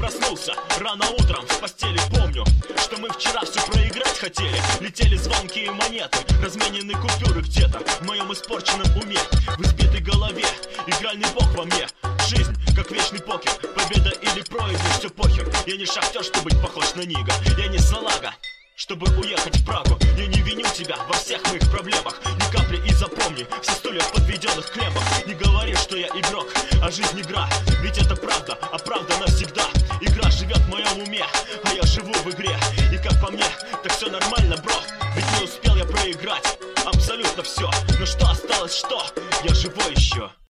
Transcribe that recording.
проснулся рано утром в постели, помню, что мы вчера все проиграть хотели. Летели звонкие монеты, разменены купюры где-то в моем испорченном уме, в избитой голове игральный бог во мне. Жизнь, как вечный покер, победа или проигрыш, все похер. Я не шахтер, чтобы быть похож на Нига, я не салага, чтобы уехать в Прагу. Я не виню тебя во всех моих проблемах, ни капли, и запомни все 100 лет подведенных клеммах. Не говори, что я игрок, а жизнь игра, ведь это правда, а правда навсегда. Игра живет в моем уме, а я живу в игре. И как по мне, так все нормально, бро, ведь не успел я проиграть абсолютно все. Но что осталось, что? Я живой еще.